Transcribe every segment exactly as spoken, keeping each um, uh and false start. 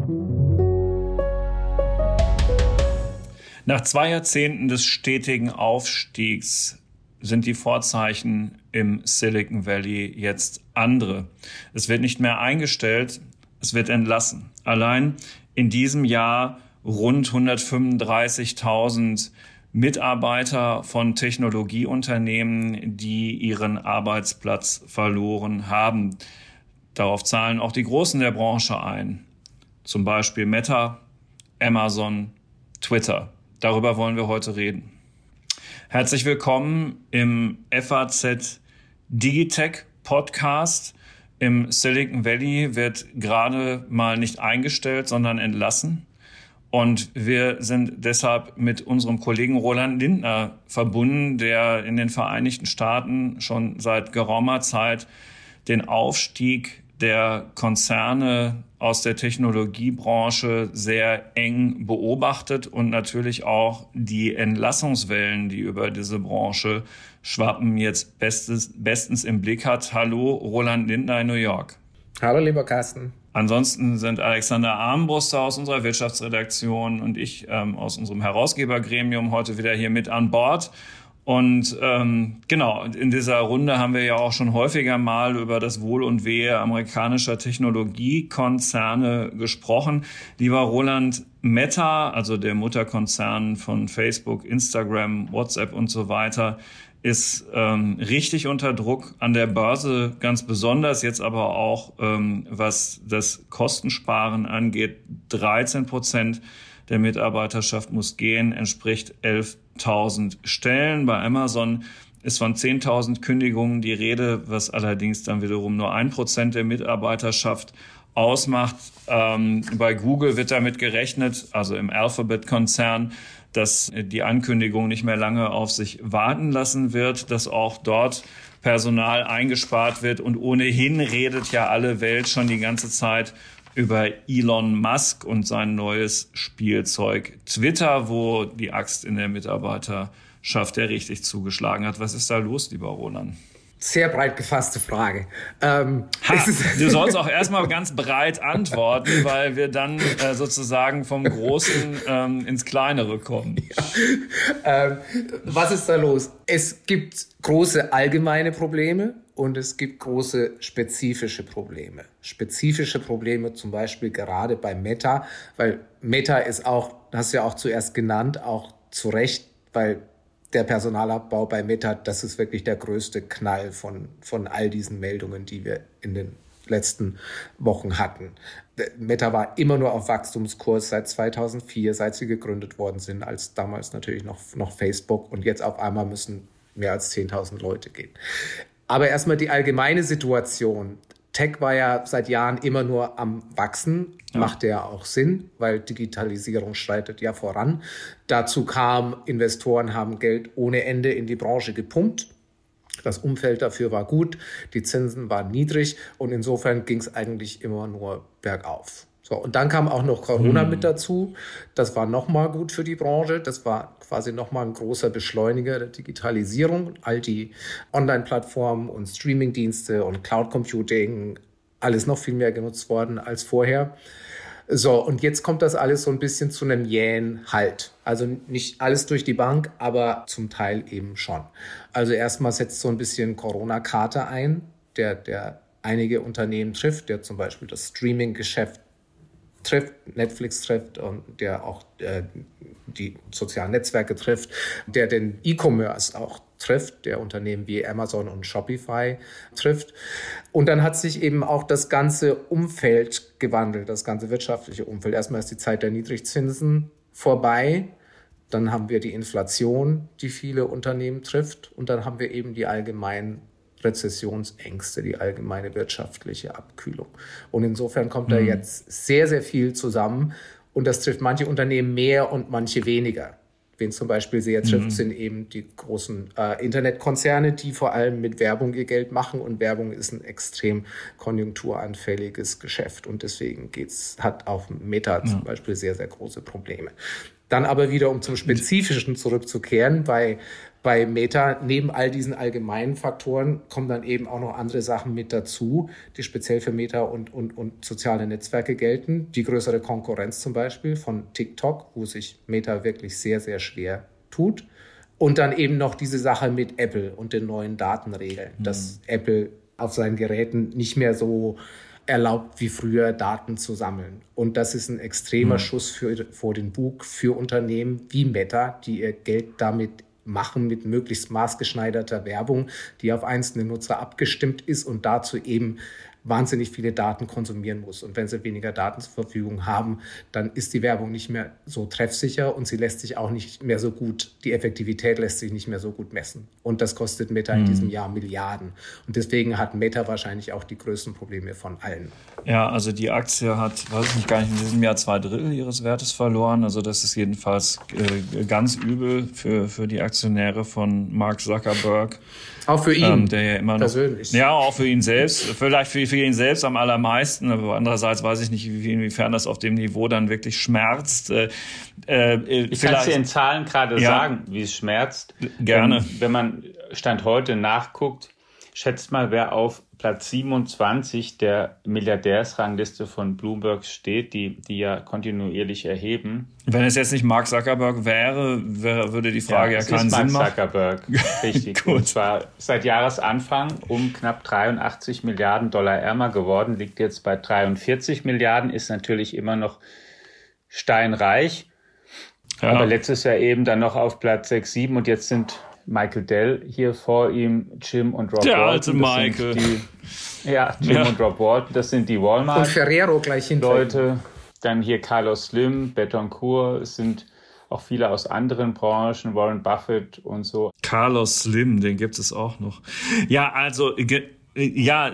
Nach zwei Jahrzehnten des stetigen Aufstiegs sind die Vorzeichen im Silicon Valley jetzt andere. Es wird nicht mehr eingestellt, es wird entlassen. Allein in diesem Jahr rund hundertfünfunddreißigtausend Mitarbeiter von Technologieunternehmen, die ihren Arbeitsplatz verloren haben. Darauf zahlen auch die Großen der Branche ein. Zum Beispiel Meta, Amazon, Twitter. Darüber wollen wir heute reden. Herzlich willkommen im F A Z Digitech Podcast. Im Silicon Valley wird gerade mal nicht eingestellt, sondern entlassen. Und wir sind deshalb mit unserem Kollegen Roland Lindner verbunden, der in den Vereinigten Staaten schon seit geraumer Zeit den Aufstieg der Konzerne aus der Technologiebranche sehr eng beobachtet und natürlich auch die Entlassungswellen, die über diese Branche schwappen, jetzt bestens, bestens im Blick hat. Hallo, Roland Lindner in New York. Hallo, lieber Carsten. Ansonsten sind Alexander Armbruster aus unserer Wirtschaftsredaktion und ich ähm, aus unserem Herausgebergremium heute wieder hier mit an Bord. Und ähm, genau, in dieser Runde haben wir ja auch schon häufiger mal über das Wohl und Wehe amerikanischer Technologiekonzerne gesprochen. Lieber Roland, Meta, also der Mutterkonzern von Facebook, Instagram, WhatsApp und so weiter, ist ähm, richtig unter Druck an der Börse, ganz besonders jetzt aber auch, ähm, was das Kostensparen angeht. dreizehn Prozent der Mitarbeiterschaft muss gehen, entspricht elftausend Stellen. Bei Amazon ist von zehntausend Kündigungen die Rede, was allerdings dann wiederum nur ein Prozent der Mitarbeiterschaft ausmacht. Ähm, bei Google wird damit gerechnet, also im Alphabet-Konzern, dass die Ankündigung nicht mehr lange auf sich warten lassen wird, dass auch dort Personal eingespart wird. Und ohnehin redet ja alle Welt schon die ganze Zeit über Elon Musk und sein neues Spielzeug Twitter, wo die Axt in der Mitarbeiterschaft ja richtig zugeschlagen hat. Was ist da los, lieber Roland? Sehr breit gefasste Frage. Ähm, ha, du sollst auch erstmal ganz breit antworten, weil wir dann äh, sozusagen vom Großen ähm, ins Kleinere kommen. Ja. Ähm, was ist da los? Es gibt große allgemeine Probleme und es gibt große spezifische Probleme. Spezifische Probleme zum Beispiel gerade bei Meta, weil Meta ist auch, hast du ja auch zuerst genannt, auch zu Recht, weil der Personalabbau bei Meta, das ist wirklich der größte Knall von, von all diesen Meldungen, die wir in den letzten Wochen hatten. Meta war immer nur auf Wachstumskurs seit zweitausendvier, seit sie gegründet worden sind, als damals natürlich noch, noch Facebook. Und jetzt auf einmal müssen mehr als zehntausend Leute gehen. Aber erstmal die allgemeine Situation. Tech war ja seit Jahren immer nur am Wachsen, ja. Macht ja auch Sinn, weil Digitalisierung schreitet ja voran. Dazu kam, Investoren haben Geld ohne Ende in die Branche gepumpt. Das Umfeld dafür war gut, die Zinsen waren niedrig und insofern ging es eigentlich immer nur bergauf. So, und dann kam auch noch Corona hm. mit dazu. Das war nochmal gut für die Branche. Das war quasi nochmal ein großer Beschleuniger der Digitalisierung. All die Online-Plattformen und Streaming-Dienste und Cloud-Computing, alles noch viel mehr genutzt worden als vorher. So, und jetzt kommt das alles so ein bisschen zu einem jähen Halt. Also nicht alles durch die Bank, aber zum Teil eben schon. Also erstmal setzt so ein bisschen Corona-Kater ein, der, der einige Unternehmen trifft, der zum Beispiel das Streaming-Geschäft trifft, Netflix trifft und der auch äh, die sozialen Netzwerke trifft, der den E-Commerce auch trifft, der Unternehmen wie Amazon und Shopify trifft. Und dann hat sich eben auch das ganze Umfeld gewandelt, das ganze wirtschaftliche Umfeld. Erstmal ist die Zeit der Niedrigzinsen vorbei. Dann haben wir die Inflation, die viele Unternehmen trifft. Und dann haben wir eben die allgemeinen Rezessionsängste, die allgemeine wirtschaftliche Abkühlung. Und insofern kommt mhm. da jetzt sehr, sehr viel zusammen. Und das trifft manche Unternehmen mehr und manche weniger. Wen zum Beispiel sehr trifft, mhm. sind eben die großen äh, Internetkonzerne, die vor allem mit Werbung ihr Geld machen. Und Werbung ist ein extrem konjunkturanfälliges Geschäft. Und deswegen geht's, hat auch Meta ja. zum Beispiel sehr, sehr große Probleme. Dann aber wieder, um zum Spezifischen zurückzukehren, bei, bei Meta, neben all diesen allgemeinen Faktoren kommen dann eben auch noch andere Sachen mit dazu, die speziell für Meta und, und, und soziale Netzwerke gelten. Die größere Konkurrenz zum Beispiel von TikTok, wo sich Meta wirklich sehr, sehr schwer tut. Und dann eben noch diese Sache mit Apple und den neuen Datenregeln, mhm. dass Apple auf seinen Geräten nicht mehr so erlaubt, wie früher Daten zu sammeln. Und das ist ein extremer mhm. Schuss für, vor den Bug für Unternehmen wie Meta, die ihr Geld damit machen mit möglichst maßgeschneiderter Werbung, die auf einzelne Nutzer abgestimmt ist und dazu eben wahnsinnig viele Daten konsumieren muss. Und wenn sie weniger Daten zur Verfügung haben, dann ist die Werbung nicht mehr so treffsicher und sie lässt sich auch nicht mehr so gut, die Effektivität lässt sich nicht mehr so gut messen. Und das kostet Meta mhm. in diesem Jahr Milliarden. Und deswegen hat Meta wahrscheinlich auch die größten Probleme von allen. Ja, also die Aktie hat, weiß ich nicht, gar nicht in diesem Jahr zwei Drittel ihres Wertes verloren. Also das ist jedenfalls äh, ganz übel für, für die Aktionäre von Mark Zuckerberg. Auch für ihn ähm, der ja immer noch, persönlich. Ja, auch für ihn selbst. Vielleicht für, für ihn selbst am allermeisten. Aber andererseits weiß ich nicht, inwiefern das auf dem Niveau dann wirklich schmerzt. Äh, äh, ich kann es dir in Zahlen gerade ja. sagen, wie es schmerzt. Gerne. Ähm, wenn man Stand heute nachguckt, schätzt mal, wer auf Platz siebenundzwanzig der Milliardärsrangliste von Bloomberg steht, die, die ja kontinuierlich erheben. Wenn es jetzt nicht Mark Zuckerberg wäre, wäre würde die Frage ja, ja keinen Sinn machen. Mark Zuckerberg, richtig. Und zwar seit Jahresanfang um knapp dreiundachtzig Milliarden Dollar ärmer geworden, liegt jetzt bei dreiundvierzig Milliarden, ist natürlich immer noch steinreich. Ja. Aber letztes Jahr eben dann noch auf Platz sechs, sieben und jetzt sind Michael Dell hier vor ihm, Jim und Rob Der Walton. alte Michael. Die, ja, Jim ja. und Rob Walton, das sind die Walmart. Und Ferrero gleich hinter. Leute. Dann hier Carlos Slim, Betancourt, es sind auch viele aus anderen Branchen, Warren Buffett und so. Carlos Slim, den gibt es auch noch. Ja, also ja,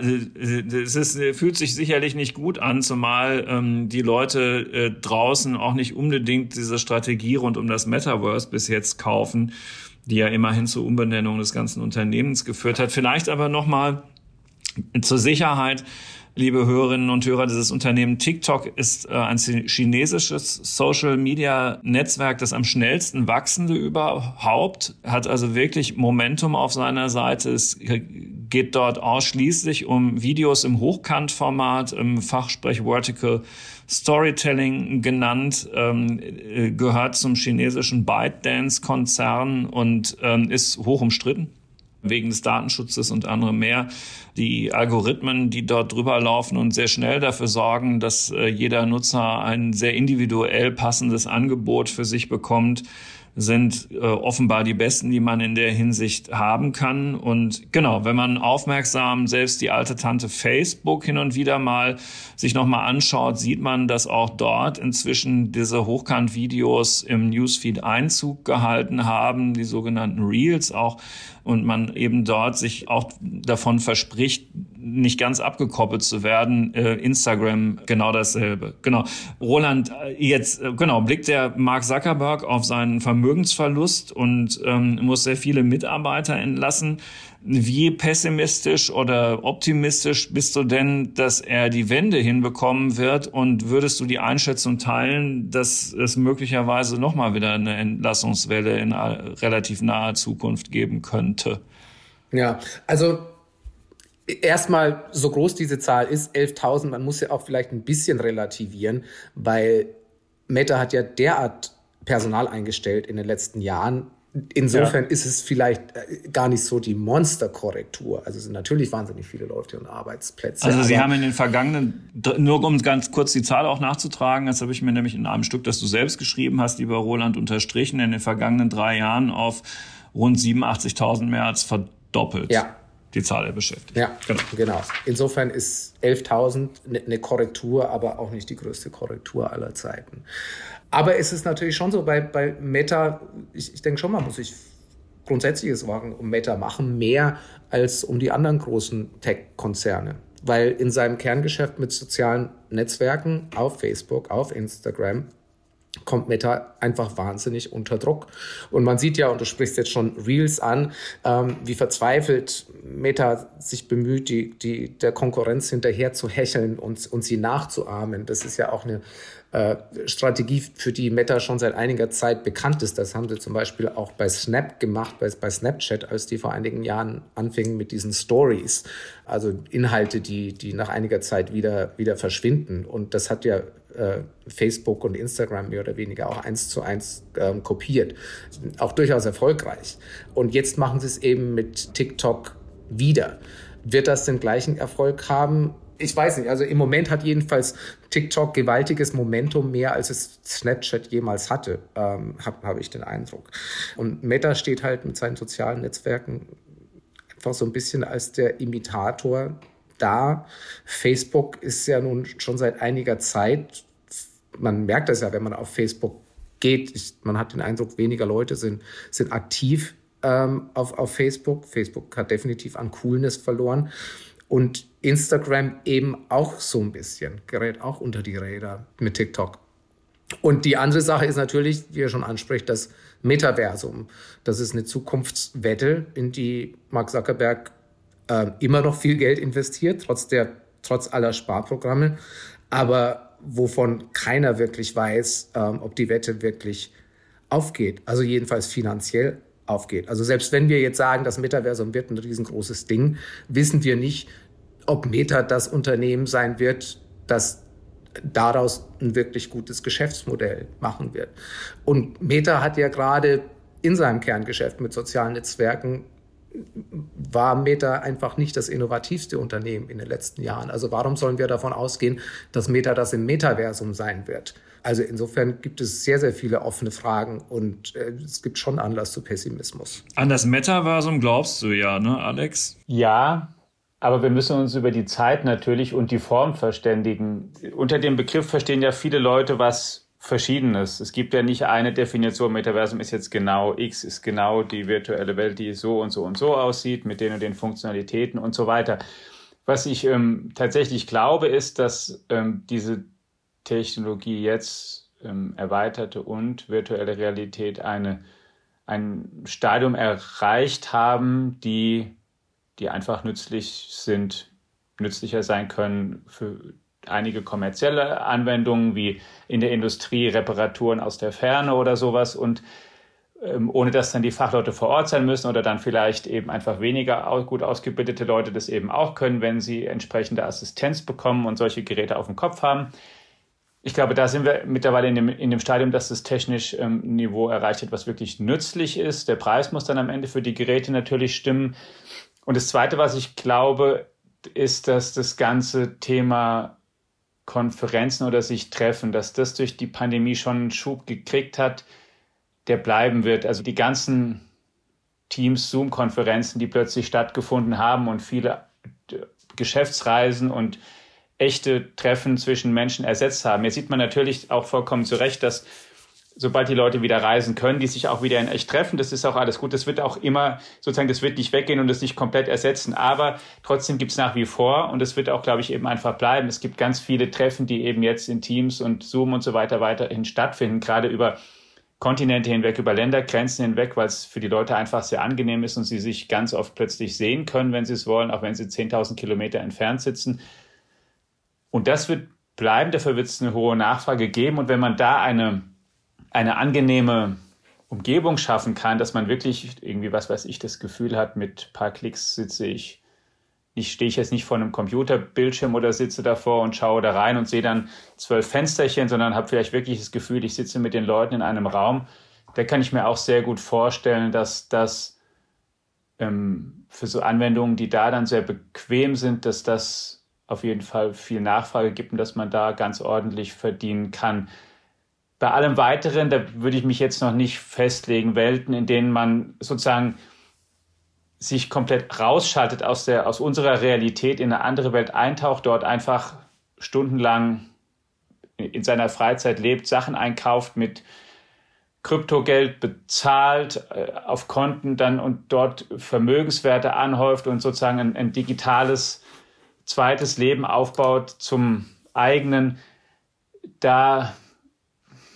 es ist, fühlt sich sicherlich nicht gut an, zumal ähm, die Leute äh, draußen auch nicht unbedingt diese Strategie rund um das Metaverse bis jetzt kaufen, die ja immerhin zur Umbenennung des ganzen Unternehmens geführt hat. Vielleicht aber nochmal zur Sicherheit, liebe Hörerinnen und Hörer, dieses Unternehmen TikTok ist äh, ein chinesisches Social-Media-Netzwerk, das am schnellsten wachsende überhaupt, hat also wirklich Momentum auf seiner Seite. Es geht dort ausschließlich um Videos im Hochkantformat, im Fachsprech Vertical Storytelling genannt, ähm, gehört zum chinesischen ByteDance-Konzern und ähm, ist hoch umstritten wegen des Datenschutzes und anderem mehr. Die Algorithmen, die dort drüber laufen und sehr schnell dafür sorgen, dass äh, jeder Nutzer ein sehr individuell passendes Angebot für sich bekommt, sind äh, offenbar die besten, die man in der Hinsicht haben kann. Und genau, wenn man aufmerksam selbst die alte Tante Facebook hin und wieder mal sich nochmal anschaut, sieht man, dass auch dort inzwischen diese Hochkant-Videos im Newsfeed Einzug gehalten haben, die sogenannten Reels auch, und man eben dort sich auch davon verspricht, nicht ganz abgekoppelt zu werden. Äh, Instagram genau dasselbe. Genau. Roland, jetzt genau blickt der Mark Zuckerberg auf seinen Vermögensverlust und ähm, muss sehr viele Mitarbeiter entlassen. Wie pessimistisch oder optimistisch bist du denn, dass er die Wende hinbekommen wird? Und würdest du die Einschätzung teilen, dass es möglicherweise nochmal wieder eine Entlassungswelle in relativ naher Zukunft geben könnte? Ja, also erstmal, so groß diese Zahl ist, elftausend, man muss ja auch vielleicht ein bisschen relativieren, weil Meta hat ja derart Personal eingestellt in den letzten Jahren. Insofern ja. ist es vielleicht gar nicht so die Monsterkorrektur. Also es sind natürlich wahnsinnig viele Leute und Arbeitsplätze. Also Sie haben in den vergangenen, nur um ganz kurz die Zahl auch nachzutragen, das habe ich mir nämlich in einem Stück, das du selbst geschrieben hast, lieber Roland, unterstrichen, in den vergangenen drei Jahren auf rund siebenundachtzigtausend mehr als verdoppelt. Ja. Die Zahl der Beschäftigten. Ja, genau. genau. Insofern ist elftausend eine Korrektur, aber auch nicht die größte Korrektur aller Zeiten. Aber es ist natürlich schon so, bei, bei Meta, ich, ich denke schon, man muss sich grundsätzliche Sorgen um Meta machen, mehr als um die anderen großen Tech-Konzerne. Weil in seinem Kerngeschäft mit sozialen Netzwerken auf Facebook, auf Instagram, kommt Meta einfach wahnsinnig unter Druck. Und man sieht ja, und du sprichst jetzt schon Reels an, ähm, wie verzweifelt Meta sich bemüht, die, die der Konkurrenz hinterher zu hecheln und, und sie nachzuahmen. Das ist ja auch eine äh, Strategie, für die Meta schon seit einiger Zeit bekannt ist. Das haben sie zum Beispiel auch bei Snap gemacht, bei, bei Snapchat, als die vor einigen Jahren anfingen mit diesen Stories. Also Inhalte, die, die nach einiger Zeit wieder, wieder verschwinden. Und das hat ja äh, Facebook und Instagram mehr oder weniger auch eins zu eins ähm, kopiert. Auch durchaus erfolgreich. Und jetzt machen sie es eben mit TikTok wieder. Wird das den gleichen Erfolg haben? Ich weiß nicht. Also im Moment hat jedenfalls TikTok gewaltiges Momentum, mehr als es Snapchat jemals hatte, ähm, habe hab ich den Eindruck. Und Meta steht halt mit seinen sozialen Netzwerken einfach so ein bisschen als der Imitator da. Facebook ist ja nun schon seit einiger Zeit, man merkt das ja, wenn man auf Facebook geht, ich, man hat den Eindruck, weniger Leute sind, sind aktiv ähm, auf, auf Facebook. Facebook hat definitiv an Coolness verloren. Und Instagram eben auch so ein bisschen, gerät auch unter die Räder mit TikTok. Und die andere Sache ist natürlich, wie ihr schon anspricht, das Metaversum. Das ist eine Zukunftswette, in die Mark Zuckerberg äh, immer noch viel Geld investiert, trotz der, trotz aller Sparprogramme. Aber wovon keiner wirklich weiß, ähm, ob die Wette wirklich aufgeht. Also jedenfalls finanziell aufgeht. Also selbst wenn wir jetzt sagen, das Metaversum wird ein riesengroßes Ding, wissen wir nicht, ob Meta das Unternehmen sein wird, das daraus ein wirklich gutes Geschäftsmodell machen wird. Und Meta hat ja gerade in seinem Kerngeschäft mit sozialen Netzwerken, war Meta einfach nicht das innovativste Unternehmen in den letzten Jahren. Also warum sollen wir davon ausgehen, dass Meta das im Metaversum sein wird? Also insofern gibt es sehr, sehr viele offene Fragen und äh, es gibt schon Anlass zu Pessimismus. An das Metaversum glaubst du ja, ne, Alex? Ja, aber wir müssen uns über die Zeit natürlich und die Form verständigen. Unter dem Begriff verstehen ja viele Leute was Verschiedenes. Es gibt ja nicht eine Definition, Metaversum ist jetzt genau X, ist genau die virtuelle Welt, die so und so und so aussieht, mit den und den Funktionalitäten und so weiter. Was ich ähm, tatsächlich glaube, ist, dass ähm, diese Technologie jetzt, ähm, erweiterte und virtuelle Realität, eine, ein Stadium erreicht haben, die die einfach nützlich sind, nützlicher sein können für einige kommerzielle Anwendungen, wie in der Industrie Reparaturen aus der Ferne oder sowas, und ähm, ohne dass dann die Fachleute vor Ort sein müssen oder dann vielleicht eben einfach weniger gut ausgebildete Leute das eben auch können, wenn sie entsprechende Assistenz bekommen und solche Geräte auf dem Kopf haben. Ich glaube, da sind wir mittlerweile in dem, in dem Stadium, dass das technisch ähm, Niveau erreicht hat, was wirklich nützlich ist. Der Preis muss dann am Ende für die Geräte natürlich stimmen. Und das Zweite, was ich glaube, ist, dass das ganze Thema Konferenzen oder sich treffen, dass das durch die Pandemie schon einen Schub gekriegt hat, der bleiben wird. Also die ganzen Teams, Zoom-Konferenzen, die plötzlich stattgefunden haben und viele Geschäftsreisen und echte Treffen zwischen Menschen ersetzt haben. Jetzt sieht man natürlich auch vollkommen zu Recht, dass sobald die Leute wieder reisen können, die sich auch wieder in echt treffen, das ist auch alles gut. Das wird auch immer, sozusagen, das wird nicht weggehen und das nicht komplett ersetzen. Aber trotzdem gibt es nach wie vor, und das wird auch, glaube ich, eben einfach bleiben. Es gibt ganz viele Treffen, die eben jetzt in Teams und Zoom und so weiter weiterhin stattfinden, gerade über Kontinente hinweg, über Ländergrenzen hinweg, weil es für die Leute einfach sehr angenehm ist und sie sich ganz oft plötzlich sehen können, wenn sie es wollen, auch wenn sie zehntausend Kilometer entfernt sitzen. Und das wird bleiben, dafür wird es eine hohe Nachfrage geben. Und wenn man da eine eine angenehme Umgebung schaffen kann, dass man wirklich irgendwie, was weiß ich, das Gefühl hat, mit ein paar Klicks sitze ich, ich stehe ich jetzt nicht vor einem Computerbildschirm oder sitze davor und schaue da rein und sehe dann zwölf Fensterchen, sondern habe vielleicht wirklich das Gefühl, ich sitze mit den Leuten in einem Raum. Da kann ich mir auch sehr gut vorstellen, dass das ähm, für so Anwendungen, die da dann sehr bequem sind, dass das auf jeden Fall viel Nachfrage gibt und dass man da ganz ordentlich verdienen kann. Bei allem Weiteren, da würde ich mich jetzt noch nicht festlegen, Welten, in denen man sozusagen sich komplett rausschaltet aus der, aus unserer Realität, in eine andere Welt eintaucht, dort einfach stundenlang in seiner Freizeit lebt, Sachen einkauft, mit Kryptogeld bezahlt, auf Konten dann und dort Vermögenswerte anhäuft und sozusagen ein, ein digitales zweites Leben aufbaut zum eigenen. Da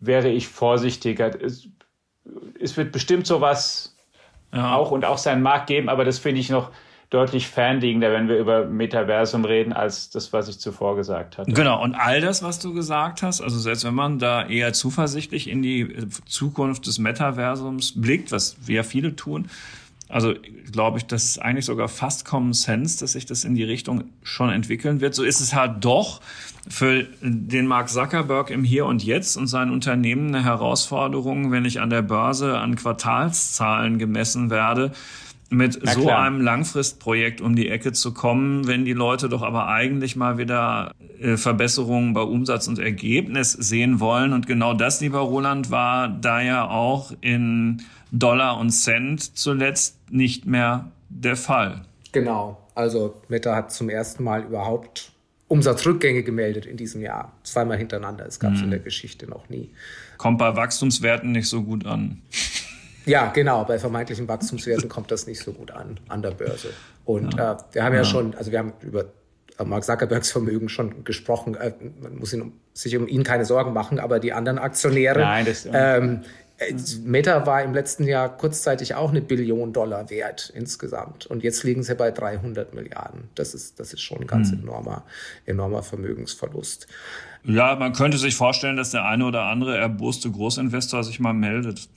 wäre ich vorsichtiger. Es, es wird bestimmt sowas ja. auch und auch seinen Markt geben, aber das finde ich noch deutlich fernliegender, wenn wir über Metaversum reden, als das, was ich zuvor gesagt hatte. Genau, und all das, was du gesagt hast, also selbst wenn man da eher zuversichtlich in die Zukunft des Metaversums blickt, was wir viele tun, also glaube ich, das ist eigentlich sogar fast Common Sense, dass sich das in die Richtung schon entwickeln wird. So ist es halt doch für den Mark Zuckerberg im Hier und Jetzt und sein Unternehmen eine Herausforderung, wenn ich an der Börse an Quartalszahlen gemessen werde, mit Na so klar. einem Langfristprojekt um die Ecke zu kommen, wenn die Leute doch aber eigentlich mal wieder äh, Verbesserungen bei Umsatz und Ergebnis sehen wollen. Und genau das, lieber Roland, war da ja auch in Dollar und Cent zuletzt nicht mehr der Fall. Genau, also Meta hat zum ersten Mal überhaupt Umsatzrückgänge gemeldet in diesem Jahr. Zweimal hintereinander, es gab es hm. in der Geschichte noch nie. Kommt bei Wachstumswerten nicht so gut an. Ja, genau, bei vermeintlichen Wachstumswerten kommt das nicht so gut an, an der Börse. Und ja. äh, wir haben ja. ja schon, also wir haben über Mark Zuckerbergs Vermögen schon gesprochen, äh, man muss ihn, sich um ihn keine Sorgen machen, aber die anderen Aktionäre, Nein, das, ähm, Meta war im letzten Jahr kurzzeitig auch eine Billion Dollar wert insgesamt. Und jetzt liegen sie bei dreihundert Milliarden. Das ist, das ist schon ein ganz hm. enormer, enormer Vermögensverlust. Ja, man könnte sich vorstellen, dass der eine oder andere erboste Großinvestor sich mal meldet.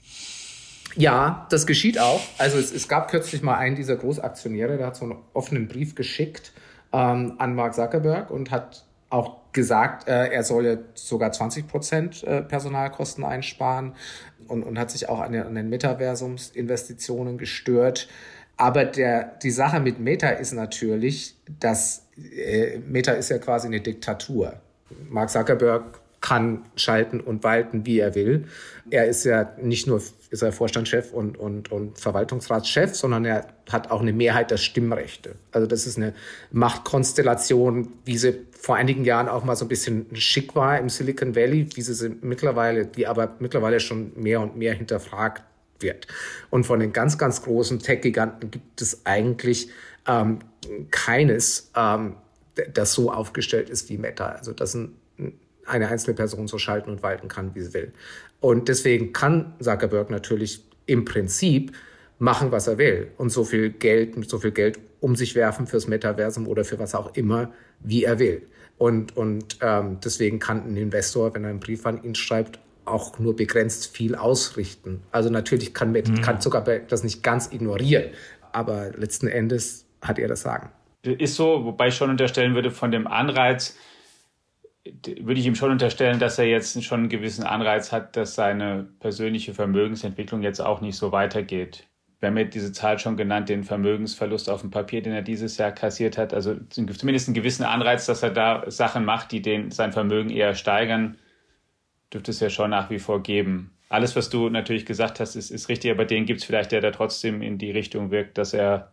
Ja, das geschieht auch. Also es, es gab kürzlich mal einen dieser Großaktionäre, der hat so einen offenen Brief geschickt ähm, an Mark Zuckerberg und hat auch gesagt, äh, er solle sogar zwanzig Prozent äh, Personalkosten einsparen und, und hat sich auch an den, an den Metaversumsinvestitionen gestört. Aber der, die Sache mit Meta ist natürlich, dass äh, Meta ist ja quasi eine Diktatur. Mark Zuckerberg kann schalten und walten, wie er will. Er ist ja nicht nur ist er Vorstandschef und, und, und Verwaltungsratschef, sondern er hat auch eine Mehrheit der Stimmrechte. Also das ist eine Machtkonstellation, wie sie vor einigen Jahren auch mal so ein bisschen schick war im Silicon Valley, wie sie, sie mittlerweile, die aber mittlerweile schon mehr und mehr hinterfragt wird. Und von den ganz, ganz großen Tech-Giganten gibt es eigentlich ähm, keines, ähm, das so aufgestellt ist wie Meta. Also das ein eine einzelne Person so schalten und walten kann, wie sie will. Und deswegen kann Zuckerberg natürlich im Prinzip machen, was er will und so viel Geld, mit so viel Geld um sich werfen fürs Metaversum oder für was auch immer, wie er will. Und, und ähm, deswegen kann ein Investor, wenn er einen Brief an ihn schreibt, auch nur begrenzt viel ausrichten. Also natürlich kann, mhm. kann Zuckerberg das nicht ganz ignorieren, aber letzten Endes hat er das Sagen. Ist so, wobei ich schon unterstellen würde, von dem Anreiz, würde ich ihm schon unterstellen, dass er jetzt schon einen gewissen Anreiz hat, dass seine persönliche Vermögensentwicklung jetzt auch nicht so weitergeht. Wir haben ja diese Zahl schon genannt, den Vermögensverlust auf dem Papier, den er dieses Jahr kassiert hat. Also zumindest einen gewissen Anreiz, dass er da Sachen macht, die den, sein Vermögen eher steigern, dürfte es ja schon nach wie vor geben. Alles, was du natürlich gesagt hast, ist, ist richtig, aber den gibt es vielleicht, der da trotzdem in die Richtung wirkt, dass er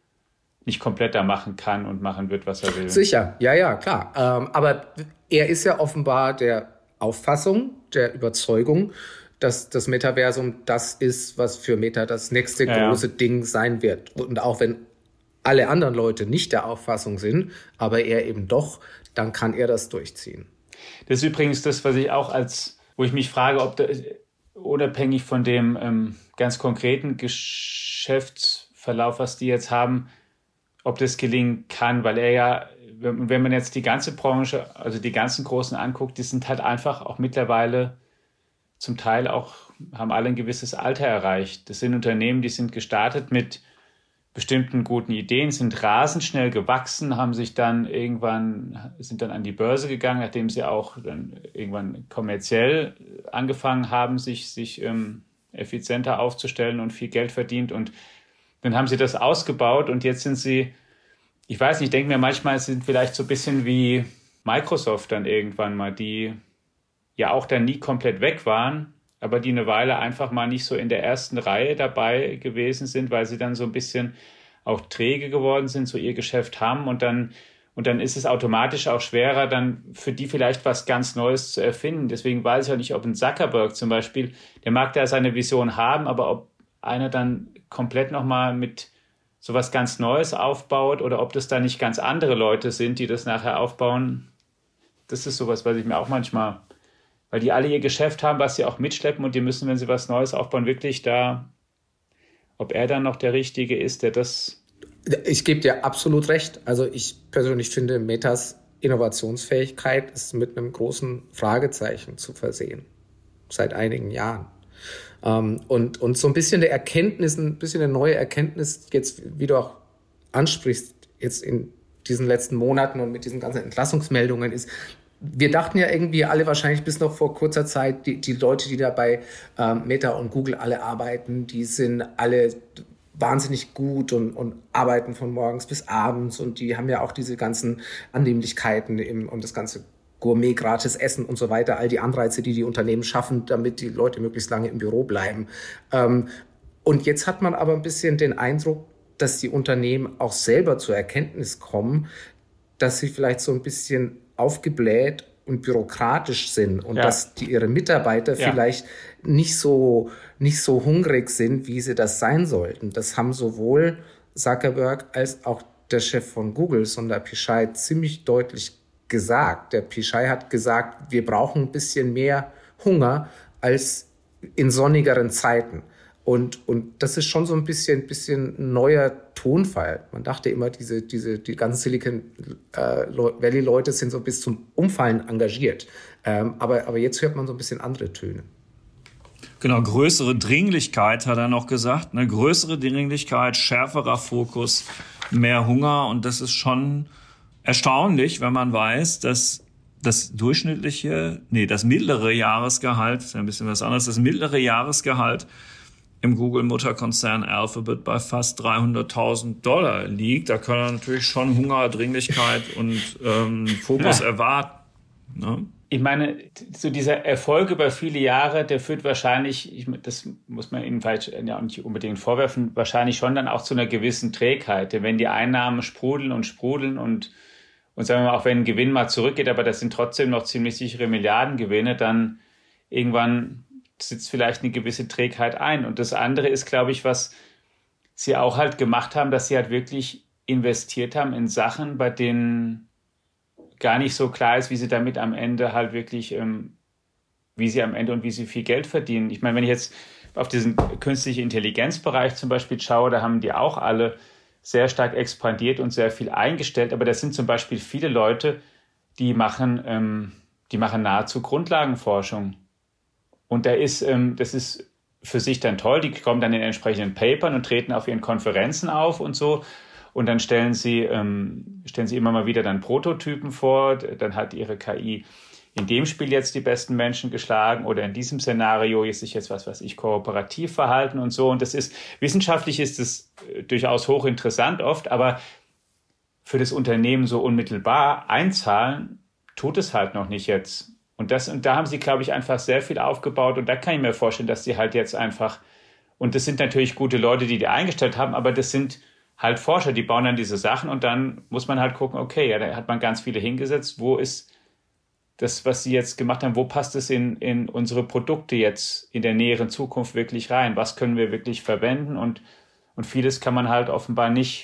nicht komplett da machen kann und machen wird, was er will. Sicher, ja, ja, klar. Ähm, aber er ist ja offenbar der Auffassung, der Überzeugung, dass das Metaversum das ist, was für Meta das nächste ja, große ja. Ding sein wird. Und auch wenn alle anderen Leute nicht der Auffassung sind, aber er eben doch, dann kann er das durchziehen. Das ist übrigens das, was ich auch als, wo ich mich frage, ob da, unabhängig von dem ähm, ganz konkreten Geschäftsverlauf, was die jetzt haben, ob das gelingen kann, weil er ja, wenn man jetzt die ganze Branche, also die ganzen Großen anguckt, die sind halt einfach auch mittlerweile zum Teil auch, haben alle ein gewisses Alter erreicht. Das sind Unternehmen, die sind gestartet mit bestimmten guten Ideen, sind rasend schnell gewachsen, haben sich dann irgendwann, sind dann an die Börse gegangen, nachdem sie auch dann irgendwann kommerziell angefangen haben, sich, sich ähm, effizienter aufzustellen und viel Geld verdient, und dann haben sie das ausgebaut und jetzt sind sie, ich weiß nicht, ich denke mir manchmal, sie sind vielleicht so ein bisschen wie Microsoft dann irgendwann mal, die ja auch dann nie komplett weg waren, aber die eine Weile einfach mal nicht so in der ersten Reihe dabei gewesen sind, weil sie dann so ein bisschen auch träge geworden sind, so ihr Geschäft haben, und dann, und dann ist es automatisch auch schwerer, dann für die vielleicht was ganz Neues zu erfinden. Deswegen weiß ich auch nicht, ob ein Zuckerberg zum Beispiel, der mag da seine Vision haben, aber ob einer dann komplett nochmal mit sowas ganz Neues aufbaut oder ob das da nicht ganz andere Leute sind, die das nachher aufbauen, das ist sowas, was ich mir auch manchmal weil die alle ihr Geschäft haben, was sie auch mitschleppen und die müssen, wenn sie was Neues aufbauen, wirklich da, ob er dann noch der Richtige ist, der das... Ich gebe dir absolut recht. Also ich persönlich finde, Metas Innovationsfähigkeit ist mit einem großen Fragezeichen zu versehen. Seit einigen Jahren. Und, und so ein bisschen der Erkenntnis, ein bisschen eine neue Erkenntnis, jetzt, wie du auch ansprichst, jetzt in diesen letzten Monaten und mit diesen ganzen Entlassungsmeldungen ist, wir dachten ja irgendwie alle wahrscheinlich bis noch vor kurzer Zeit, die, die Leute, die da bei ähm, Meta und Google alle arbeiten, die sind alle wahnsinnig gut und, und arbeiten von morgens bis abends und die haben ja auch diese ganzen Annehmlichkeiten im, und das ganze Gourmet, gratis Essen und so weiter, all die Anreize, die die Unternehmen schaffen, damit die Leute möglichst lange im Büro bleiben. Ähm, und jetzt hat man aber ein bisschen den Eindruck, dass die Unternehmen auch selber zur Erkenntnis kommen, dass sie vielleicht so ein bisschen aufgebläht und bürokratisch sind und ja. dass die, ihre Mitarbeiter ja. vielleicht nicht so, nicht so hungrig sind, wie sie das sein sollten. Das haben sowohl Zuckerberg als auch der Chef von Google, Sundar Pichai, ziemlich deutlich gesagt. Der Pichai hat gesagt, wir brauchen ein bisschen mehr Hunger als in sonnigeren Zeiten. Und, und das ist schon so ein bisschen, bisschen ein neuer Tonfall. Man dachte immer, diese, diese, die ganzen Silicon äh, Valley-Leute sind so bis zum Umfallen engagiert. Ähm, aber, aber jetzt hört man so ein bisschen andere Töne. Genau, größere Dringlichkeit hat er noch gesagt. Eine größere Dringlichkeit, schärferer Fokus, mehr Hunger. Und das ist schon erstaunlich, wenn man weiß, dass das durchschnittliche, nee, das mittlere Jahresgehalt, ist ja ein bisschen was anderes, das mittlere Jahresgehalt im Google-Mutterkonzern Alphabet bei fast dreihunderttausend Dollar liegt. Da kann er natürlich schon Hunger, Dringlichkeit und ähm, Fokus ja. erwarten. Ne? Ich meine, so dieser Erfolg über viele Jahre, der führt wahrscheinlich, ich, das muss man Ihnen vielleicht ja nicht unbedingt vorwerfen, wahrscheinlich schon dann auch zu einer gewissen Trägheit. Denn wenn die Einnahmen sprudeln und sprudeln und, und sagen wir mal, auch wenn ein Gewinn mal zurückgeht, aber das sind trotzdem noch ziemlich sichere Milliardengewinne, dann irgendwann sitzt vielleicht eine gewisse Trägheit ein. Und das andere ist, glaube ich, was Sie auch halt gemacht haben, dass Sie halt wirklich investiert haben in Sachen, bei denen gar nicht so klar ist, wie sie damit am Ende halt wirklich, ähm, wie sie am Ende und wie sie viel Geld verdienen. Ich meine, wenn ich jetzt auf diesen künstlichen Intelligenzbereich zum Beispiel schaue, da haben die auch alle sehr stark expandiert und sehr viel eingestellt. Aber das sind zum Beispiel viele Leute, die machen, ähm, die machen nahezu Grundlagenforschung. Und da ist, ähm, das ist für sich dann toll. Die kommen dann in entsprechenden Papern und treten auf ihren Konferenzen auf und so. Und dann stellen sie, ähm, stellen sie immer mal wieder dann Prototypen vor. Dann hat ihre K I in dem Spiel jetzt die besten Menschen geschlagen oder in diesem Szenario ist sich jetzt, was weiß ich, kooperativ verhalten und so. Und das ist, wissenschaftlich ist es durchaus hochinteressant oft, aber für das Unternehmen so unmittelbar einzahlen, tut es halt noch nicht jetzt. Und das, und da haben sie, glaube ich, einfach sehr viel aufgebaut. Und da kann ich mir vorstellen, dass sie halt jetzt einfach, und das sind natürlich gute Leute, die die eingestellt haben, aber das sind halt Forscher, die bauen dann diese Sachen und dann muss man halt gucken, okay, ja, da hat man ganz viele hingesetzt, wo ist das, was sie jetzt gemacht haben, wo passt es in, in unsere Produkte jetzt in der näheren Zukunft wirklich rein? Was können wir wirklich verwenden? Und, und vieles kann man halt offenbar nicht,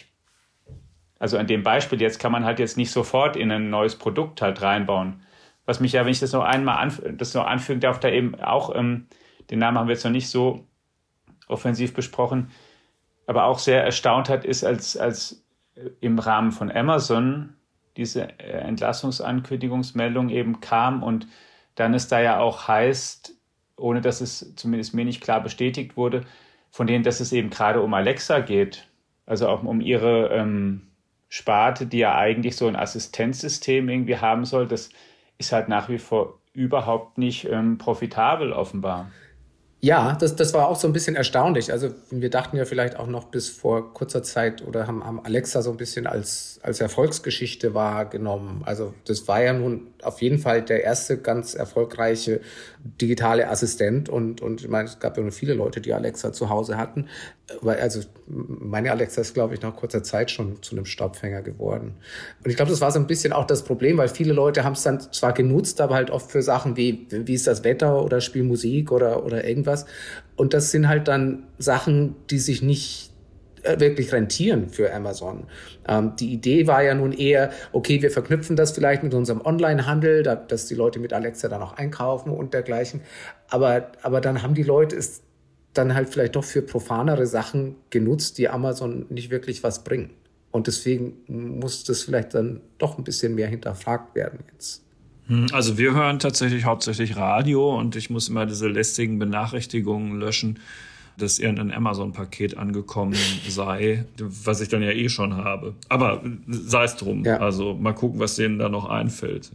also an dem Beispiel jetzt kann man halt jetzt nicht sofort in ein neues Produkt halt reinbauen. Was mich ja, wenn ich das noch einmal anf- das noch anfügen darf, da eben auch, ähm, den Namen haben wir jetzt noch nicht so offensiv besprochen, aber auch sehr erstaunt hat, ist, als, als im Rahmen von Amazon diese Entlassungsankündigungsmeldung eben kam und dann es da ja auch heißt, ohne dass es zumindest mir nicht klar bestätigt wurde, von denen, dass es eben gerade um Alexa geht, also auch um ihre ähm, Sparte, die ja eigentlich so ein Assistenzsystem irgendwie haben soll, das ist halt nach wie vor überhaupt nicht ähm, profitabel offenbar. Ja, das, das war auch so ein bisschen erstaunlich. Also wir dachten ja vielleicht auch noch bis vor kurzer Zeit oder haben, haben Alexa so ein bisschen als, als Erfolgsgeschichte wahrgenommen. Also das war ja nun auf jeden Fall der erste ganz erfolgreiche digitale Assistent. Und, und ich meine, es gab ja nur viele Leute, die Alexa zu Hause hatten. Weil, also meine Alexa ist, glaube ich, nach kurzer Zeit schon zu einem Staubfänger geworden. Und ich glaube, das war so ein bisschen auch das Problem, weil viele Leute haben es dann zwar genutzt, aber halt oft für Sachen wie, wie ist das Wetter oder spiel Musik oder, oder irgendwas. Und das sind halt dann Sachen, die sich nicht wirklich rentieren für Amazon. Ähm, die Idee war ja nun eher, okay, wir verknüpfen das vielleicht mit unserem Online-Handel, da, dass die Leute mit Alexa dann auch einkaufen und dergleichen. Aber, aber dann haben die Leute es dann halt vielleicht doch für profanere Sachen genutzt, die Amazon nicht wirklich was bringen. Und deswegen muss das vielleicht dann doch ein bisschen mehr hinterfragt werden jetzt. Also wir hören tatsächlich hauptsächlich Radio und ich muss immer diese lästigen Benachrichtigungen löschen, dass irgendein Amazon-Paket angekommen sei, was ich dann ja eh schon habe. Aber sei es drum. Ja. Also mal gucken, was denen da noch einfällt.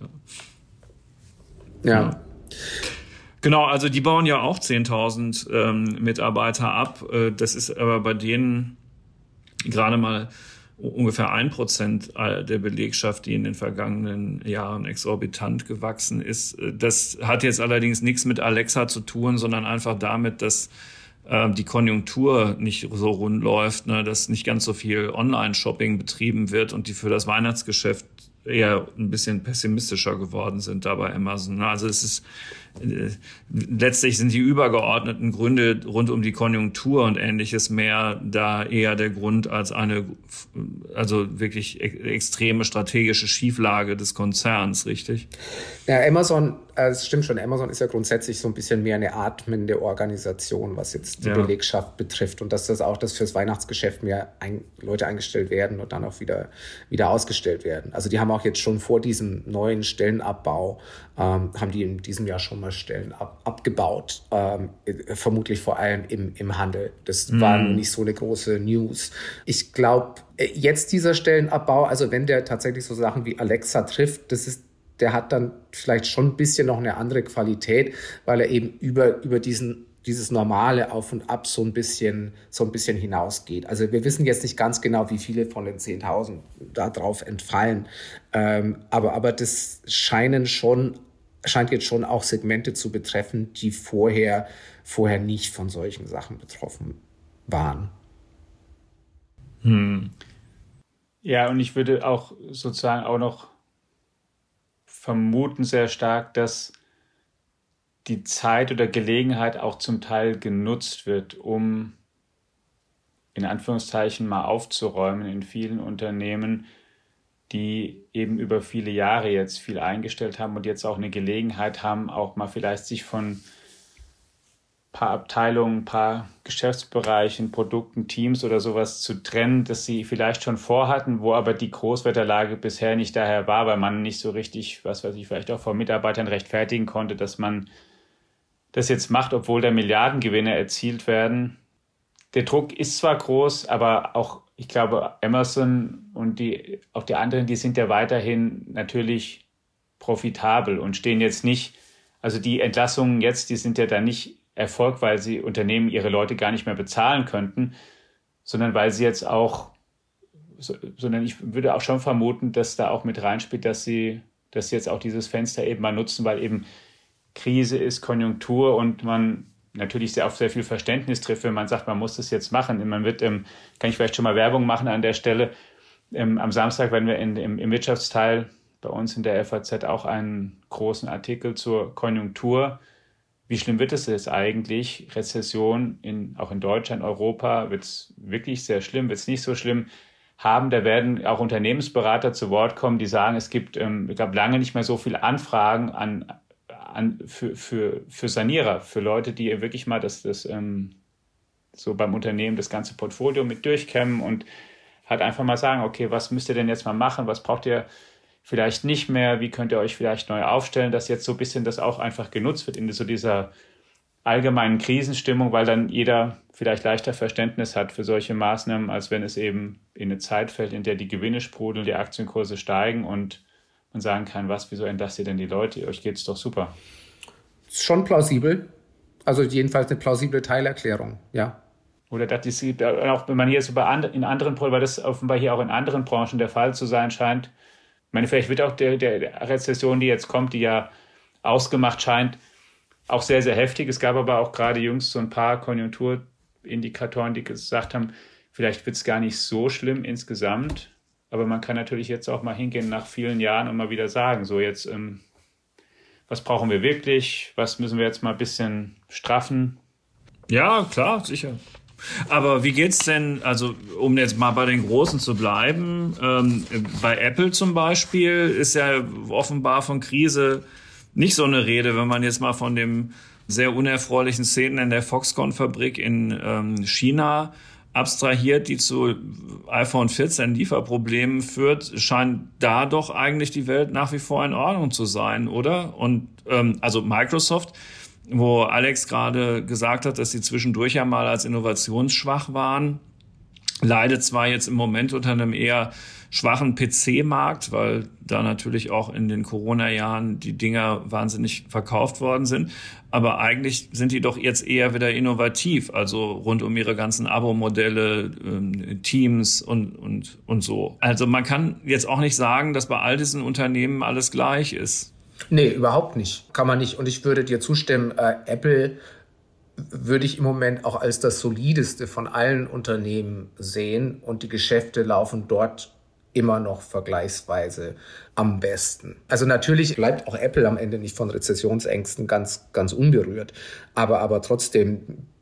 Ja. ja. Genau, also die bauen ja auch zehntausend ähm, Mitarbeiter ab. Das ist aber bei denen gerade mal ungefähr ein Prozent der Belegschaft, die in den vergangenen Jahren exorbitant gewachsen ist. Das hat jetzt allerdings nichts mit Alexa zu tun, sondern einfach damit, dass äh, die Konjunktur nicht so rund läuft, ne, dass nicht ganz so viel Online-Shopping betrieben wird und die für das Weihnachtsgeschäft eher ein bisschen pessimistischer geworden sind da bei Amazon. Also es ist äh, letztlich sind die übergeordneten Gründe rund um die Konjunktur und Ähnliches mehr da eher der Grund als eine also wirklich extreme strategische Schieflage des Konzerns, richtig? Ja, Amazon, es stimmt schon, Amazon ist ja grundsätzlich so ein bisschen mehr eine atmende Organisation, was jetzt die ja. Belegschaft betrifft und dass das auch dass fürs Weihnachtsgeschäft mehr ein, Leute eingestellt werden und dann auch wieder, wieder ausgestellt werden. Also die haben auch jetzt schon vor diesem neuen Stellenabbau, ähm, haben die in diesem Jahr schon mal Stellen ab, abgebaut, ähm, vermutlich vor allem im, im Handel. Das mm. war nicht so eine große News. Ich glaube, jetzt dieser Stellenabbau, also wenn der tatsächlich so Sachen wie Alexa trifft, das ist der hat dann vielleicht schon ein bisschen noch eine andere Qualität, weil er eben über, über diesen, dieses normale Auf und Ab so ein bisschen, so ein bisschen hinausgeht. Also wir wissen jetzt nicht ganz genau, wie viele von den zehntausend da drauf entfallen. Ähm, aber, aber das scheinen schon, scheint jetzt schon auch Segmente zu betreffen, die vorher, vorher nicht von solchen Sachen betroffen waren. Hm. Ja, und ich würde auch sozusagen auch noch vermuten sehr stark, dass die Zeit oder Gelegenheit auch zum Teil genutzt wird, um in Anführungszeichen mal aufzuräumen in vielen Unternehmen, die eben über viele Jahre jetzt viel eingestellt haben und jetzt auch eine Gelegenheit haben, auch mal vielleicht sich von ein paar Abteilungen, ein paar Geschäftsbereichen, Produkten, Teams oder sowas zu trennen, das sie vielleicht schon vorhatten, wo aber die Großwetterlage bisher nicht daher war, weil man nicht so richtig, was weiß ich, vielleicht auch von Mitarbeitern rechtfertigen konnte, dass man das jetzt macht, obwohl da Milliardengewinne erzielt werden. Der Druck ist zwar groß, aber auch, ich glaube, Amazon und die, auch die anderen, die sind ja weiterhin natürlich profitabel und stehen jetzt nicht, also die Entlassungen jetzt, die sind ja da nicht Erfolg, weil sie Unternehmen ihre Leute gar nicht mehr bezahlen könnten, sondern weil sie jetzt auch, so, sondern ich würde auch schon vermuten, dass da auch mit reinspielt, dass sie, dass sie jetzt auch dieses Fenster eben mal nutzen, weil eben Krise ist, Konjunktur und man natürlich sehr auf sehr viel Verständnis trifft, wenn man sagt, man muss das jetzt machen. Man wird, ähm, kann ich vielleicht schon mal Werbung machen an der Stelle, ähm, am Samstag werden wir in, im, im Wirtschaftsteil bei uns in der F A Z auch einen großen Artikel zur Konjunktur. Wie schlimm wird es jetzt eigentlich? Rezession in, auch in Deutschland, Europa, wird es wirklich sehr schlimm, wird es nicht so schlimm haben. Da werden auch Unternehmensberater zu Wort kommen, die sagen, es gibt, ähm, ich glaube, lange nicht mehr so viele Anfragen an, an, für, für, für Sanierer, für Leute, die wirklich mal das, das ähm, so beim Unternehmen das ganze Portfolio mit durchkämmen und halt einfach mal sagen, okay, was müsst ihr denn jetzt mal machen? Was braucht ihr vielleicht nicht mehr, wie könnt ihr euch vielleicht neu aufstellen, dass jetzt so ein bisschen das auch einfach genutzt wird in so dieser allgemeinen Krisenstimmung, weil dann jeder vielleicht leichter Verständnis hat für solche Maßnahmen, als wenn es eben in eine Zeit fällt, in der die Gewinne sprudeln, die Aktienkurse steigen und man sagen kann, was, wieso entlasst ihr denn die Leute? Euch geht's doch super. Ist schon plausibel. Also jedenfalls eine plausible Teilerklärung, ja. Oder dass es gibt, auch wenn man hier so bei and, in anderen, weil das offenbar hier auch in anderen Branchen der Fall zu sein scheint. Ich meine, vielleicht wird auch der, der Rezession, die jetzt kommt, die ja ausgemacht scheint, auch sehr, sehr heftig. Es gab aber auch gerade jüngst so ein paar Konjunkturindikatoren, die gesagt haben, vielleicht wird es gar nicht so schlimm insgesamt. Aber man kann natürlich jetzt auch mal hingehen nach vielen Jahren und mal wieder sagen, so jetzt, ähm, was brauchen wir wirklich? Was müssen wir jetzt mal ein bisschen straffen? Ja, klar, sicher. Aber wie geht's denn, also um jetzt mal bei den Großen zu bleiben, ähm, bei Apple zum Beispiel ist ja offenbar von Krise nicht so eine Rede, wenn man jetzt mal von dem sehr unerfreulichen Szenen in der Foxconn-Fabrik in ähm, China abstrahiert, die zu iPhone vierzehn Lieferproblemen führt, scheint da doch eigentlich die Welt nach wie vor in Ordnung zu sein, oder? Und ähm, also Microsoft, wo Alex gerade gesagt hat, dass sie zwischendurch ja mal als innovationsschwach waren, leidet zwar jetzt im Moment unter einem eher schwachen P C-Markt, weil da natürlich auch in den Corona-Jahren die Dinger wahnsinnig verkauft worden sind. Aber eigentlich sind die doch jetzt eher wieder innovativ, also rund um ihre ganzen Abo-Modelle, ähm, Teams und, und, und so. Also man kann jetzt auch nicht sagen, dass bei all diesen Unternehmen alles gleich ist. Nee, überhaupt nicht. Kann man nicht. Und ich würde dir zustimmen, äh, Apple würde ich im Moment auch als das solideste von allen Unternehmen sehen und die Geschäfte laufen dort immer noch vergleichsweise am besten. Also natürlich bleibt auch Apple am Ende nicht von Rezessionsängsten ganz, ganz unberührt. Aber, aber trotzdem,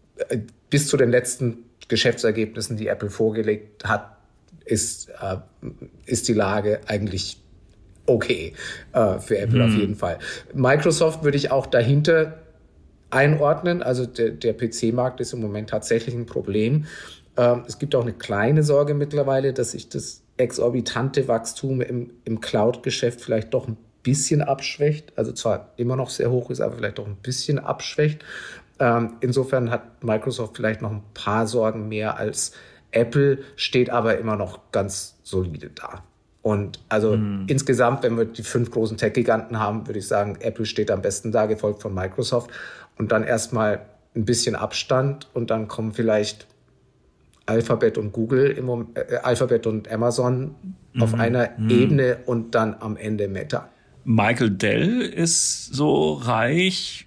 bis zu den letzten Geschäftsergebnissen, die Apple vorgelegt hat, ist, äh, ist die Lage eigentlich okay äh, für Apple hm. auf jeden Fall. Microsoft würde ich auch dahinter einordnen. Also der, der P C-Markt ist im Moment tatsächlich ein Problem. Ähm, es gibt auch eine kleine Sorge mittlerweile, dass sich das exorbitante Wachstum im, im Cloud-Geschäft vielleicht doch ein bisschen abschwächt. Also zwar immer noch sehr hoch ist, aber vielleicht doch ein bisschen abschwächt. Ähm, insofern hat Microsoft vielleicht noch ein paar Sorgen mehr als Apple, steht aber immer noch ganz solide da. Und also mhm. insgesamt, wenn wir die fünf großen Tech-Giganten haben, würde ich sagen, Apple steht am besten da, gefolgt von Microsoft. Und dann erstmal ein bisschen Abstand und dann kommen vielleicht Alphabet und Google, im Moment, äh, Alphabet und Amazon mhm. auf einer mhm. Ebene und dann am Ende Meta. Michael Dell ist so reich,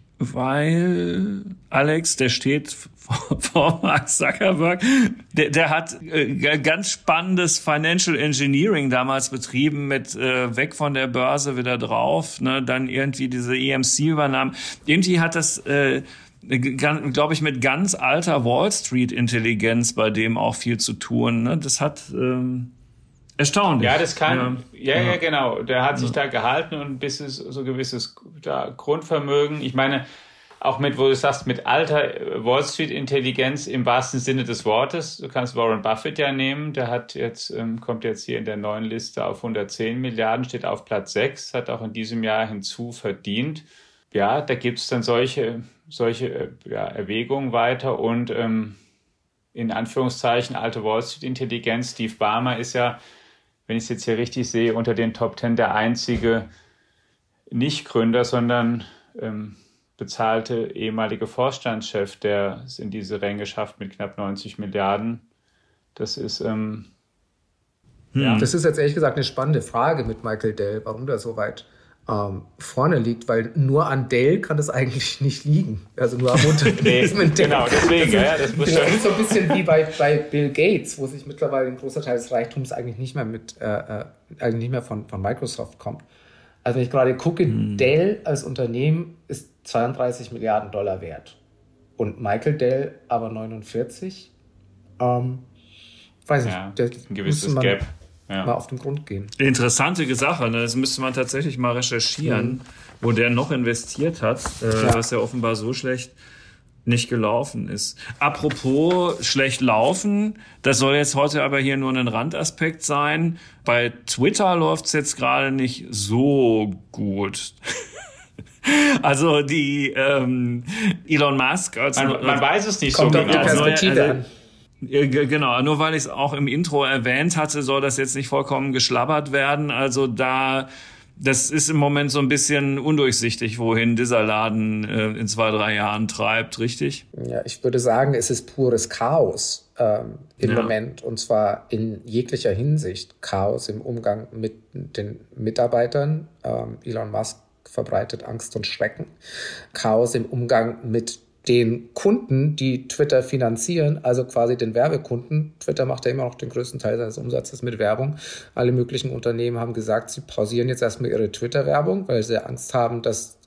weil Alex, der steht vor, vor Mark Zuckerberg, der, der hat äh, ganz spannendes Financial Engineering damals betrieben mit äh, weg von der Börse wieder drauf, ne, dann irgendwie diese E M C übernahm. Irgendwie hat das äh, glaube ich, mit ganz alter Wall-Street-Intelligenz bei dem auch viel zu tun. Ne? Das hat ähm, erstaunlich. Ja, das kann, ja, ja, ja, genau. Der hat sich ja. da gehalten und bis es so gewisses da, Grundvermögen. Ich meine, auch mit, wo du sagst, mit alter Wall-Street-Intelligenz im wahrsten Sinne des Wortes. Du kannst Warren Buffett ja nehmen. Der hat jetzt, ähm, kommt jetzt hier in der neuen Liste auf hundertzehn Milliarden, steht auf Platz sechs, hat auch in diesem Jahr hinzu verdient. Ja, da gibt's dann solche solche ja, Erwägungen weiter und ähm, in Anführungszeichen alte Wall-Street-Intelligenz. Steve Ballmer ist ja, wenn ich es jetzt hier richtig sehe, unter den Top Ten der einzige Nicht-Gründer, sondern ähm, bezahlte ehemalige Vorstandschef, der es in diese Ränge schafft mit knapp neunzig Milliarden. Das ist ähm, hm. ja. Das ist jetzt ehrlich gesagt eine spannende Frage mit Michael Dell, warum der so weit Ähm, vorne liegt, weil nur an Dell kann das eigentlich nicht liegen. Also nur am Unternehmen. nee, genau, deswegen. Das, ja, das, muss das ist so ein bisschen wie bei, bei Bill Gates, wo sich mittlerweile ein großer Teil des Reichtums eigentlich nicht mehr mit, äh, eigentlich nicht mehr von, von Microsoft kommt. Also wenn ich gerade gucke, hm. Dell als Unternehmen ist zweiunddreißig Milliarden Dollar wert. Und Michael Dell aber neunundvierzig. Ähm, weiß ja, nicht. Der, ein gewisses Gap. Ja. Mal auf den Grund gehen. Interessante Sache, ne? Das müsste man tatsächlich mal recherchieren, mhm. wo der noch investiert hat, äh, ja. was ja offenbar so schlecht nicht gelaufen ist. Apropos schlecht laufen, das soll jetzt heute aber hier nur ein Randaspekt sein. Bei Twitter läuft's jetzt gerade nicht so gut. Also die ähm, Elon Musk als man, man weiß es nicht kommt so genau. Kommt auf die Perspektive also, an. Genau, nur weil ich es auch im Intro erwähnt hatte, soll das jetzt nicht vollkommen geschlabbert werden. Also da, das ist im Moment so ein bisschen undurchsichtig, wohin dieser Laden äh, in zwei, drei Jahren treibt, richtig? Ja, ich würde sagen, es ist pures Chaos ähm, im ja. Moment, und zwar in jeglicher Hinsicht. Chaos im Umgang mit den Mitarbeitern. Ähm, Elon Musk verbreitet Angst und Schrecken. Chaos im Umgang mit den Kunden, die Twitter finanzieren, also quasi den Werbekunden. Twitter macht ja immer noch den größten Teil seines Umsatzes mit Werbung. Alle möglichen Unternehmen haben gesagt, sie pausieren jetzt erstmal ihre Twitter-Werbung, weil sie Angst haben, dass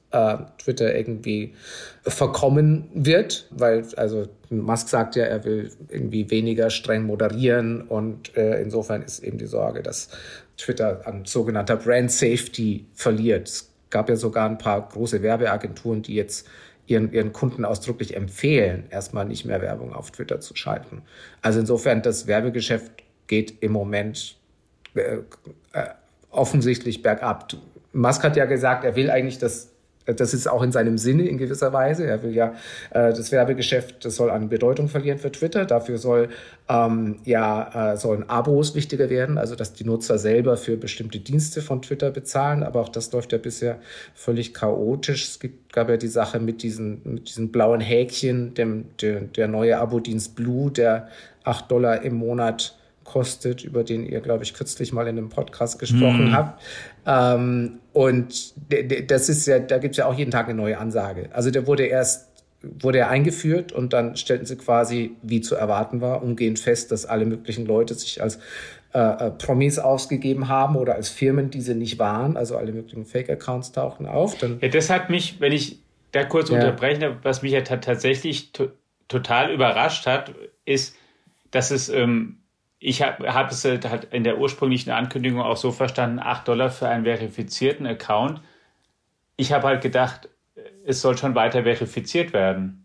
äh, Twitter irgendwie verkommen wird, weil also Musk sagt ja, er will irgendwie weniger streng moderieren und äh, insofern ist eben die Sorge, dass Twitter an sogenannter Brand Safety verliert. Es gab ja sogar ein paar große Werbeagenturen, die jetzt ihren, ihren Kunden ausdrücklich empfehlen, erstmal nicht mehr Werbung auf Twitter zu schalten. Also insofern, das Werbegeschäft geht im Moment äh, äh, offensichtlich bergab. Musk hat ja gesagt, er will eigentlich das Das ist auch in seinem Sinne in gewisser Weise. Er will ja, äh, das Werbegeschäft, das soll an Bedeutung verlieren für Twitter. Dafür soll, ähm, ja, äh, sollen Abos wichtiger werden, also dass die Nutzer selber für bestimmte Dienste von Twitter bezahlen. Aber auch das läuft ja bisher völlig chaotisch. Es gibt, gab ja die Sache mit diesen, mit diesen blauen Häkchen, dem, der, der neue Abo-Dienst Blue, der acht Dollar im Monat kostet, über den ihr, glaube ich, kürzlich mal in einem Podcast gesprochen mm. habt. Ähm, und das ist ja, da gibt es ja auch jeden Tag eine neue Ansage. Also der wurde erst, wurde er eingeführt und dann stellten sie quasi, wie zu erwarten war, umgehend fest, dass alle möglichen Leute sich als äh, Promis ausgegeben haben oder als Firmen, die sie nicht waren. Also alle möglichen Fake-Accounts tauchten auf. Dann, ja, das hat mich, wenn ich da kurz ja. unterbreche, was mich ja t- tatsächlich t- total überrascht hat, ist, dass es ähm, Ich habe hab es halt in der ursprünglichen Ankündigung auch so verstanden, acht Dollar für einen verifizierten Account. Ich habe halt gedacht, es soll schon weiter verifiziert werden.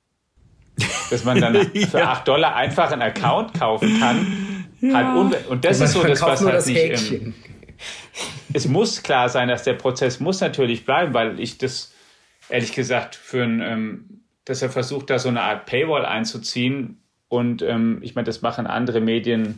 Dass man dann ja. für acht Dollar einfach einen Account kaufen kann. Ja. Halt unbe- und das man ist so das, was halt das nicht... Ähm, es muss klar sein, dass der Prozess muss natürlich bleiben, weil ich das, ehrlich gesagt, für ein, ähm, dass er versucht, da so eine Art Paywall einzuziehen. Und ähm, ich meine, das machen andere Medien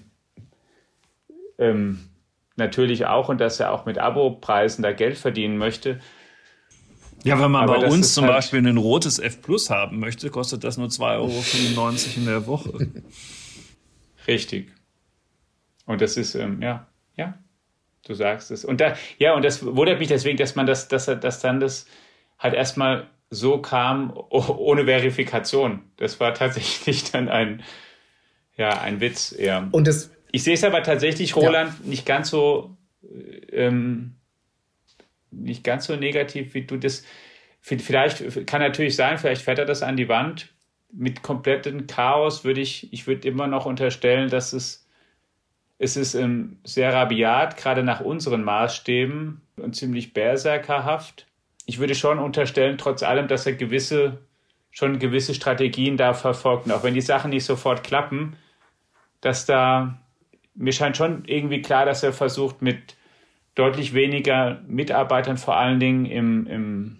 ähm, natürlich auch und dass er auch mit Abo-Preisen da Geld verdienen möchte. Ja, wenn man Aber bei uns zum halt Beispiel ein rotes F Plus haben möchte, kostet das nur zwei Euro fünfundneunzig in der Woche. Richtig. Und das ist, ähm, ja, ja, du sagst es. Und da, ja, und das wundert mich deswegen, dass man das, dass, dass dann das halt erstmal so kam, ohne Verifikation. Das war tatsächlich dann ein, ja, ein Witz eher. Und das, ich sehe es aber tatsächlich, Roland, ja. nicht ganz so ähm, nicht ganz so negativ, wie du das. Vielleicht kann natürlich sein, vielleicht fährt er das an die Wand. Mit komplettem Chaos würde ich, ich würde immer noch unterstellen, dass es, es ist ähm, sehr rabiat, gerade nach unseren Maßstäben und ziemlich berserkerhaft. Ich würde schon unterstellen, trotz allem, dass er gewisse, schon gewisse Strategien da verfolgt. Und auch wenn die Sachen nicht sofort klappen, dass da, mir scheint schon irgendwie klar, dass er versucht, mit deutlich weniger Mitarbeitern, vor allen Dingen im, im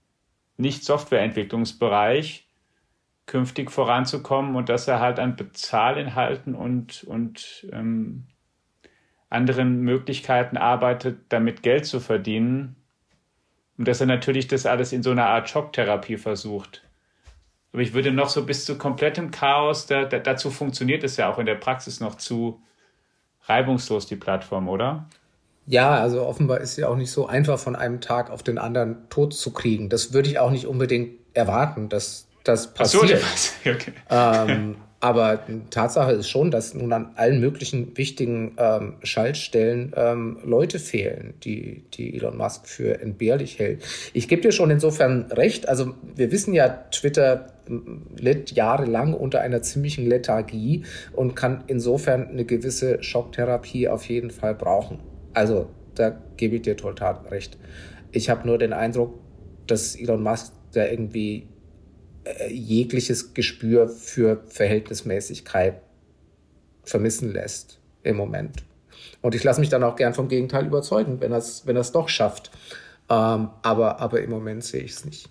Nicht-Softwareentwicklungsbereich, künftig voranzukommen und dass er halt an Bezahlinhalten und, und ähm, anderen Möglichkeiten arbeitet, damit Geld zu verdienen. Und dass er natürlich das alles in so einer Art Schocktherapie versucht. Aber ich würde noch so bis zu komplettem Chaos, da, da, dazu funktioniert es ja auch in der Praxis noch zu reibungslos, die Plattform, oder? Ja, also offenbar ist ja auch nicht so einfach, von einem Tag auf den anderen tot zu kriegen. Das würde ich auch nicht unbedingt erwarten, dass das passiert. Ach so, okay. ähm, aber Tatsache ist schon, dass nun an allen möglichen wichtigen ähm, Schaltstellen ähm, Leute fehlen, die, die Elon Musk für entbehrlich hält. Ich gebe dir schon insofern recht. Also wir wissen ja, Twitter litt jahrelang unter einer ziemlichen Lethargie und kann insofern eine gewisse Schocktherapie auf jeden Fall brauchen. Also da gebe ich dir total recht. Ich habe nur den Eindruck, dass Elon Musk da irgendwie jegliches Gespür für Verhältnismäßigkeit vermissen lässt im Moment. Und ich lasse mich dann auch gern vom Gegenteil überzeugen, wenn er es wenn er es doch schafft. Ähm, aber, aber im Moment sehe ich es nicht.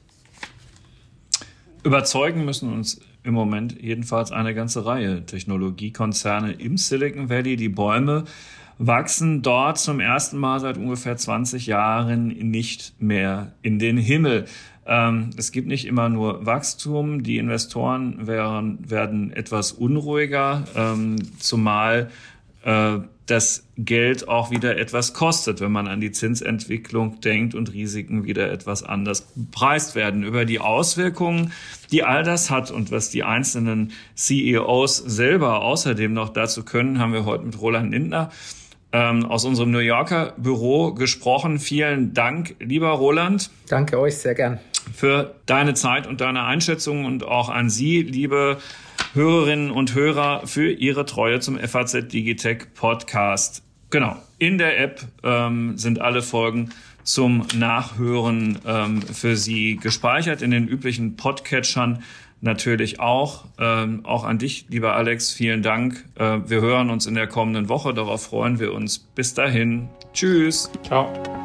Überzeugen müssen uns im Moment jedenfalls eine ganze Reihe Technologiekonzerne im Silicon Valley. Die Bäume wachsen dort zum ersten Mal seit ungefähr zwanzig Jahren nicht mehr in den Himmel. Ähm, es gibt nicht immer nur Wachstum. Die Investoren werden, werden etwas unruhiger, ähm, zumal äh, das Geld auch wieder etwas kostet, wenn man an die Zinsentwicklung denkt und Risiken wieder etwas anders bepreist werden. Über die Auswirkungen, die all das hat und was die einzelnen C E Os selber außerdem noch dazu können, haben wir heute mit Roland Lindner ähm, aus unserem New Yorker Büro gesprochen. Vielen Dank, lieber Roland. Danke euch, sehr gern. Für deine Zeit und deine Einschätzung und auch an Sie, liebe Hörerinnen und Hörer, für Ihre Treue zum F A Z Digitech Podcast. Genau, in der App ähm, sind alle Folgen zum Nachhören ähm, für Sie gespeichert, in den üblichen Podcatchern natürlich auch. Ähm, auch an dich, lieber Alex, vielen Dank. Äh, wir hören uns in der kommenden Woche, darauf freuen wir uns. Bis dahin, tschüss. Ciao.